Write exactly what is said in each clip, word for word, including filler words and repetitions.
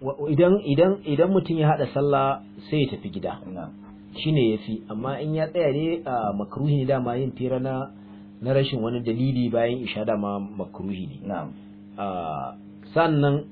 idan idan idan mutum ya hada sallah sai ya tafi gida shine yafi, amma in ya tsaya ne makruhi ne dama yin fira na na rashin wani dalili bayan isha dama makruhi ne. na'am sannan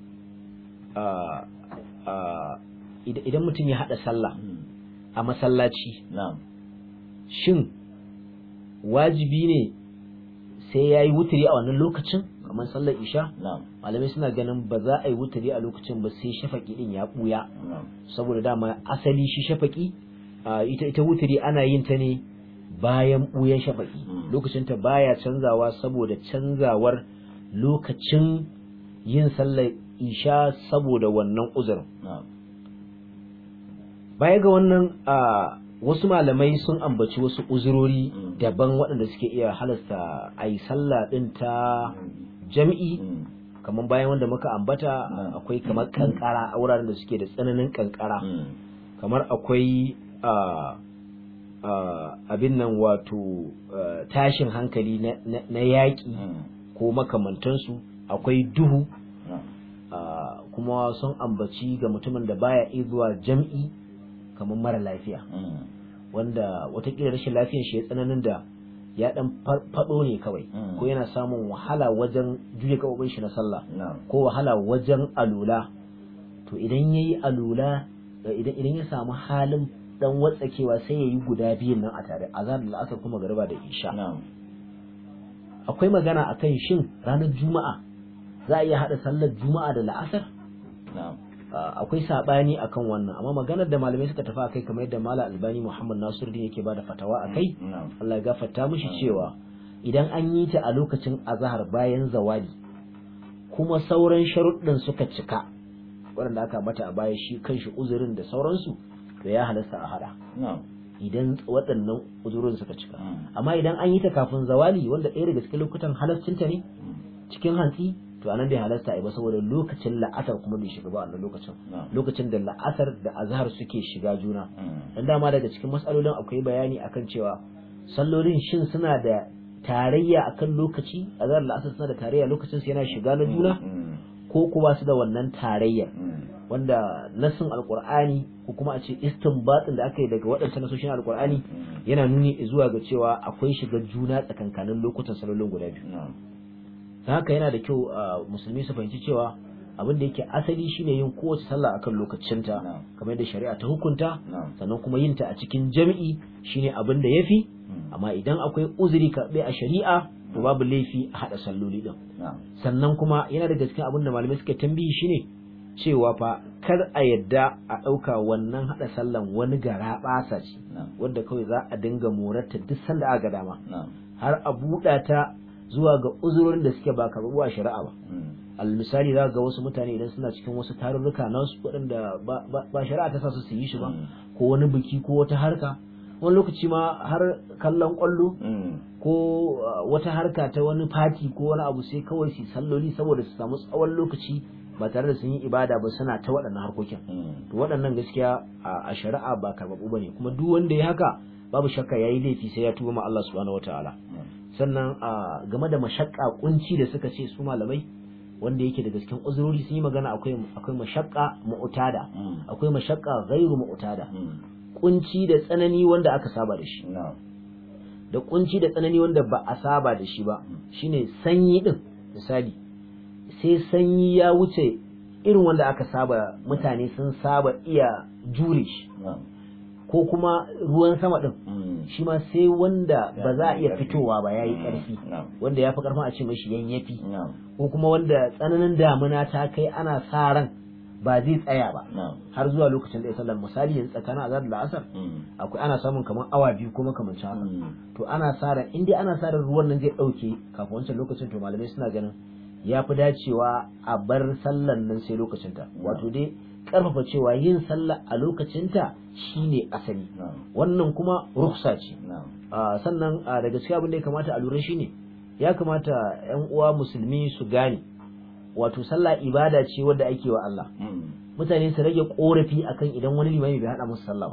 idan mutum ya hada sallah a masallaci, na'am shin wajibi ne sai yayi wuturi a wannan lokacin kamar sallar isha? Malamai suna ganin ba za a yi wuturi a lokacin ba sai shafaki din ya buya, saboda dama asali shi shafaki ita ita wuturi ana yin ta ne bayan buyan shafaki, lokacin ta baya canzawa saboda canzawar lokacin yin sallar isha saboda wannan uzurin. Baya ga wannan wasu malamai sun ambaci wasu uzurori daban waɗanda suke iya halasta a yi sallah ɗin ta jam'i, kamar bayan wanda muka ambata akwai kamar kankara a wuraren da suke da tsananin kankara, kamar akwai abin nan wato tashin hankali na yaƙi ko makamantansu, akwai duhu, kuma sun ambaci ga mutumin da baya iya zuwa jam'i kamar mara lafiya, wanda watakila rashin lafiyar shi ya tsananin da ya dan fado ne kawai, ko yana samun wahala wajen juya gabobin shi na sallah, ko wahala wajen alula. To idan yayi alula, idan idan ya samu halin dan watsakewa sai yayi guda biyun nan a tare, azhar da asar kuma garba da isha. Akwai magana akan shin ranar juma'a za a iya hada sallar juma'a da la'asar? Akwai sabani akan wannan, amma maganar da malamai suka tafi akai kamar yadda Malam Albani Muhammad Nasiruddin yake bada fatawa akai, Allah ya gafarta mishi, cewa idan an yi ta a lokacin azhar bayan zawali kuma sauran sharuɗin suka cika waɗanda aka mata a baya, shi kanshi uzurin da sauransu, to ya halasta a hada idan waɗannan uzurin suka cika. Amma idan an yi ta kafin zawali, wanda ɗaya daga cikin lokutan halascinta ne cikin hantsi, to anan bai halasta ai ba, saboda lokacin la'asar kuma bai shiga ba wannan lokacin, lokacin da la'asar da azhar suke shiga juna. Dan dama daga cikin matsalolin akwai bayani akan cewa sallolin shin suna da tarayya akan lokaci, azhar la'asar suna da tarayya lokacin su yana shiga na juna, ko kuma su da wannan tarayya, wanda nasin alqur'ani ko kuma a ce istinbatin da aka yi daga waɗancan nasoshin alqur'ani yana nuni zuwa ga cewa akwai shiga juna tsakankanin lokutan sallolin guda biyu. Haka yana da kyau musulmi su fahimci cewa abin da yake asali shine yin kowace sallah akan lokacinta kamar yadda shari'a ta hukunta, sannan kuma yin ta a cikin jami'i shine abin da yafi. Amma idan akwai uzuri karɓe a shari'a, to babu laifi a hada salloli din. Sannan kuma yana da cikin abin da malamai suka tambayi shine cewa fa kar a yadda a ɗauka wannan hada sallan wani gara ɓasa ce wanda kawai za a dinga morarta duk sanda aka dama, har a buɗa ta zuwa ga uzurorin da suke ba karɓuwa shari'a ba. Al misali za ga wasu mutane idan suna cikin wasu tarurruka nasu waɗanda ba shari'a ta sa su su yi shi ba, ko wani biki ko wata harka, wani lokaci ma har kallon ƙwallo ko wata harka ta wani fati ko wani abu, sai kawai su salloli saboda su samu tsawon lokaci ba tare da sun yi ibada ba, suna ta waɗannan harkokin. To waɗannan gaskiya a shari'a ba karɓaɓɓu ba ne, kuma duk wanda ya haka babu shakka yayi laifi sai ya tuba ma Allah subhanahu wataala. Sannan a game da mashakka kunci da suka ce su malamai, wanda yake daga cikin uzurori sun yi magana, akwai akwai mashakka mu'tada, akwai mashakka ghairu mu'tada, kunci da tsanani wanda aka saba da shi, da kunci da tsanani wanda ba a saba da shi ba. Shine sanyi din, misali sai sanyi ya wuce irin wanda aka saba, mutane sun saba iya jure shi, ko kuma ruwan sama din shi ma sai wanda ba za a iya fitowa ba, yayi karfi, wanda ya fi karfin a ce mashi yayyafi, ko kuma wanda tsananin damuna ta kai ana sa ran ba zai tsaya ba har zuwa lokacin da ya sallar. Misali yanzu tsakanin azhar da asar akwai ana samun kamar awa biyu kuma kamar haka, to ana sa ran in dai ana sa ran ruwan nan zai dauke kafin wancan lokacin, to malamai suna ganin ya fi dacewa a bar sallan nan sai lokacin ta, wato dai karfafa cewa yin sallah a lokacinta shine asali, wannan kuma ruksa ce. Sannan daga cikin abin da ya kamata a lura shine, ya kamata ƴan uwa musulmi su gane, wato sallah ibada ce wadda ake wa Allah. Mutane su rage korafi akan idan wani limami bai hada musu sallah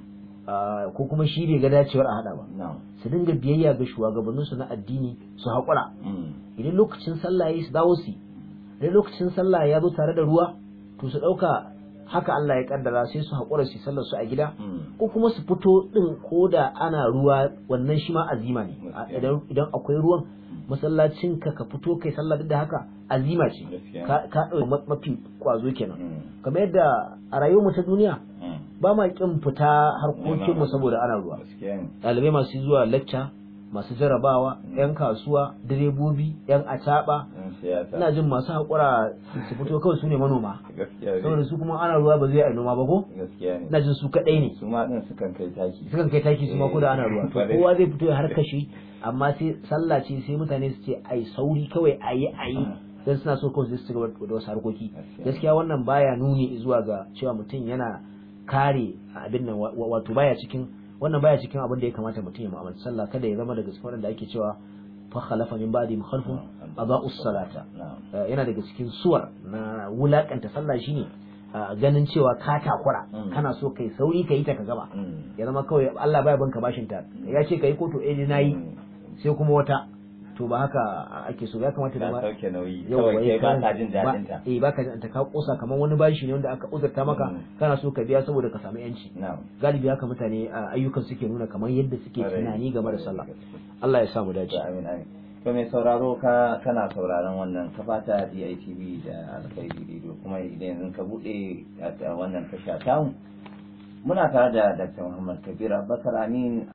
ba, ko kuma shi bai ga dacewar a hada ba, su dinga biyayya ga shugabannin su na addini, su haƙura. Idan lokacin sallah yayi su dawo su, idan lokacin sallah ya zo tare da ruwa, to su dauka haka Allah ya kaddara sai su haƙura su sallar su a gida ko kuma su fito din koda ana ruwa wannan shi ma azima ne idan idan akwai ruwan masallacin ka ka fito kai sallah duk da haka azima ce ka ka dauki mafi kwazo kenan kamar yadda a rayuwar mu ta duniya ba ma kin fita harkokin mu saboda ana ruwa ɗalibai masu zuwa lecture masu jarabawa yan kasuwa direbobi yan acaba ina jin masu haƙura su fito kawai su ne manoma saboda su kuma ana ruwa ba zai yi noma ba ko ina jin su kaɗai ne su ma din sukan kai taki sukan kai taki su ma ko da ana ruwa to kowa zai fito ya harkashi amma sai sallah ce sai mutane su ce ai sauri kawai ayi ayi dan suna so kawai su gaba da wasu harkoki gaskiya wannan baya nuni zuwa ga cewa mutum yana kare abin nan wato baya cikin wannan baya cikin abin da ya kamata mutum ya mu'amala sallah kada ya zama daga cikin wanda ake cewa fa khalafa min ba'di khalfun adaa'u salata yana daga cikin suwar na wulakanta sallah shine ganin cewa ka takura kana so kai sauri kai ta ka gaba ya zama kawai Allah baya banka bashin ta ya ce kai ko to eh nayi sai kuma wata to ba haka ake so ya kamata da ba sauke nauyi kawai kai ba ka jin dadin ta eh ba ka jin ta ka kosa kamar wani bashi ne wanda aka uzurta maka kana so ka biya saboda ka samu yanci galibi haka mutane ayyukan suke nuna kamar yadda suke tunani game da sallah Allah ya sa mu dace amin amin to mai sauraro ka kana sauraron wannan kafata D I T V da Alkhairi Radio kuma idan yanzu ka bude wannan tasha tamu muna tare da Dr. Muhammad Kabir Abubakar Amin